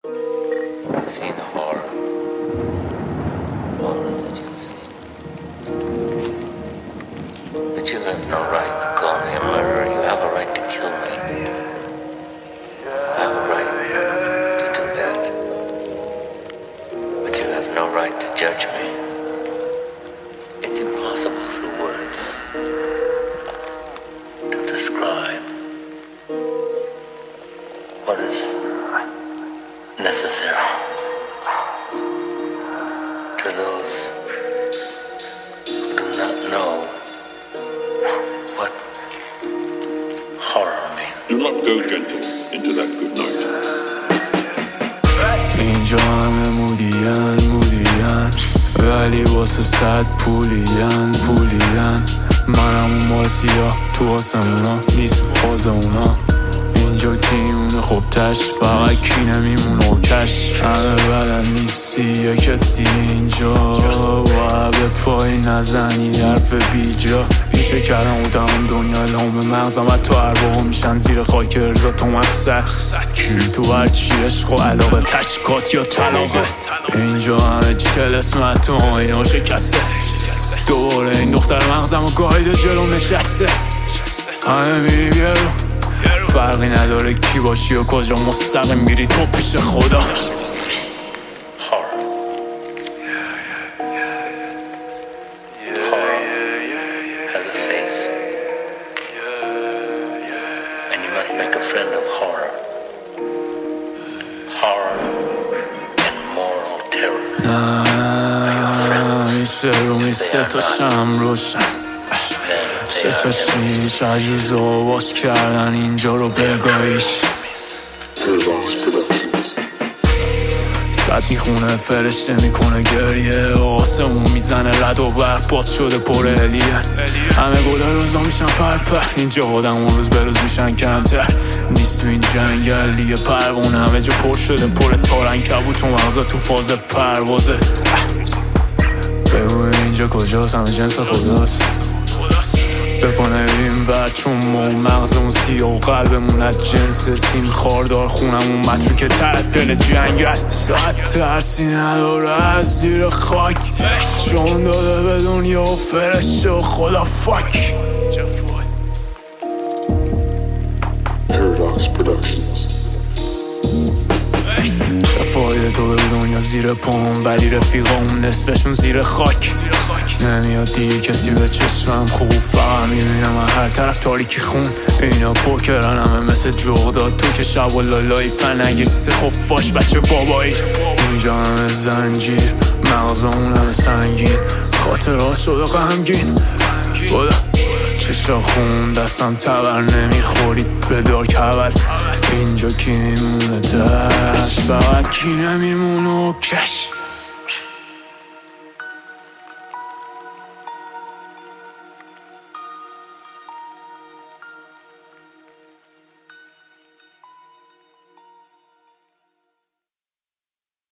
You've seen horrors that you've seen. But you have no right to call me a murderer. You have a right to kill me. You have a right to do that. But you have no right to judge me. It's impossible through words to describe what is necessary to those who do not know what horror means. Do not go gentle into that good night. اینجا همه مودین ولی واسه صد پولین منم اون مال سیاه تو آسمونا نیست فاز اونا. اینجا کی میمونه خب تش فقط کی نمیمونه و کش همه بدن نیستی یه کسی اینجا باید به پای نزنی حرف بیجا میشه کردم و تمام دنیا لامه مغزم و تو ارواح میشن زیر خاک ارزا تو مقصد کی تو هرچی عشق و علاقه تشکات یا طلاقه. اینجا همه چی تلسمت تو آینه شکسته دوباره این دختر مغزم و گاهیده جلو نشسته همه میری بیارو فرقی نداره کی باشی و کجا مستقیم میری تو پیش خدا. Has a face, and you must make a friend of horror. Horror and moral terror. میشه رو می سه تا شم روشن سه تا شیش عجوز و باز کردن اینجا رو بگاهیش صد میخونه فرشته میکنه گریه آسمون میزنه رد و برق باز شده پر الیه همه گله روزا میشن پر اینجا آدم اون روز به روز میشن کمتر نیست تو این جنگل دیگه پروونه همه جا پر شده پر تارن کبوت و مغزا تو فاز پروازه بگو اینجا کجاست همه جنس خداست بپانه این ور چون مغزمون سیاه و قلبمون از جنس سیم خاردار خونمون متروک تر دل جنگل ساعت ترسی نداره از زیر خاک چون داده به دنیا و فرشته و خدا فاک. Paradox Productions. شفای تو به دنیا زیر پام ولی رفیقام نصفشون زیر خاک نمیاد دیگه کسی به چشمم خوب فهم میبینم من هر طرف تاریکی خون اینا پوکرن همه مثل جغداد تو که شب و لالایی پنگیر سیسه خفاش بچه بابایی اینجا همه زنجیر مغزامون همه سنگین خاطرها شده غمگین بودا چشا خون دستم تبر نمیخورید به دار کبر اینجا کی میمونه تش فقط کی نمیمونه و کش